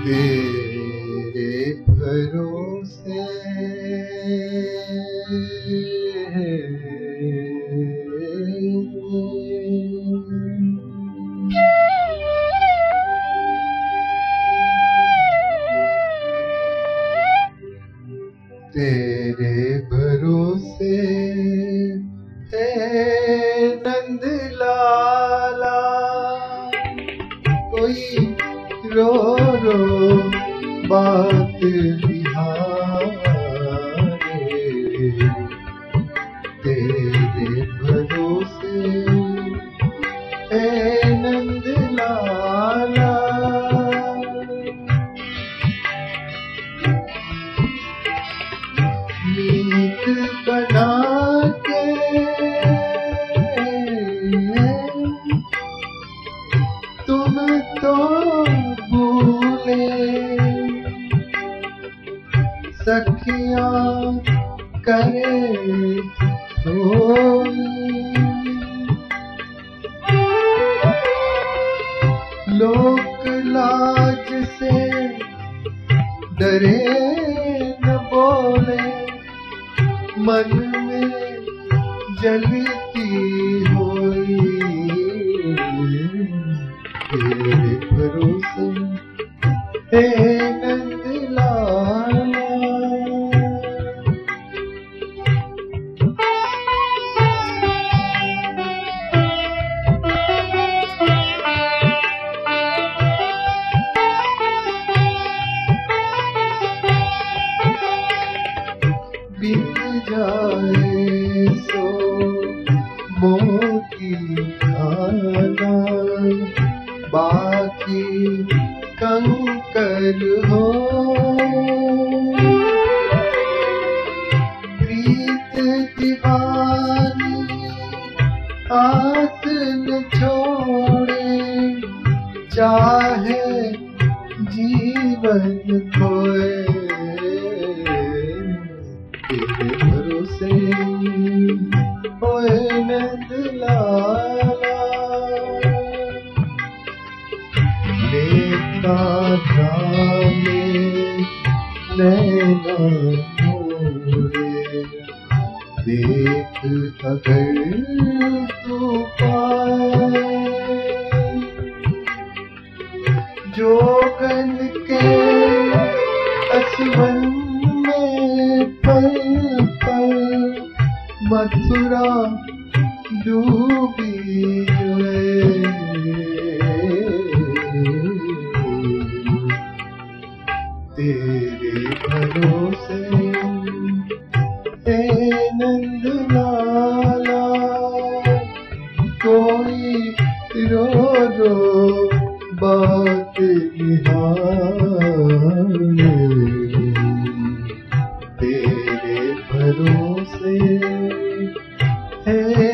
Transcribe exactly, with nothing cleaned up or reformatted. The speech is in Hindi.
तेरे भरोसे तेरे भरोसे है नंद लाला, कोई रो रो बात निहारे। तेरे भरोसे है नंद लाला, मीत बना के तुम तो भूले, सखियां करे लोक लाज से डरे न बोले, मन में जलती होई। तेरे भरोसे हे नंद लाला, बीत जाए सो मोती खाना, बाकी कंकर हो। प्रीत दीवानी आस न छोड़े, चाहे जीवन खोए। तेरे भरोसे होए नंद लाला, लेता जाने नैना मोरे, देख अगर तू पाए। जोगन के असवन में पल पल मथुरा डूबी हुए। तेरे भरोसे हे नंद लाला, कोई रो रो बात निहारे। तेरे भरोसे है